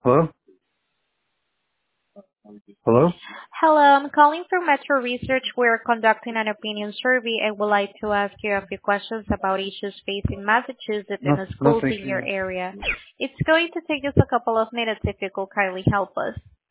Hello? Hello? Hello, I'm calling from Metro Research. We're conducting an opinion survey and would like to ask you a few questions about issues facing Massachusetts and No, the no, schools thank in your you. area. It's going to take just a couple of minutes if you could kindly help us.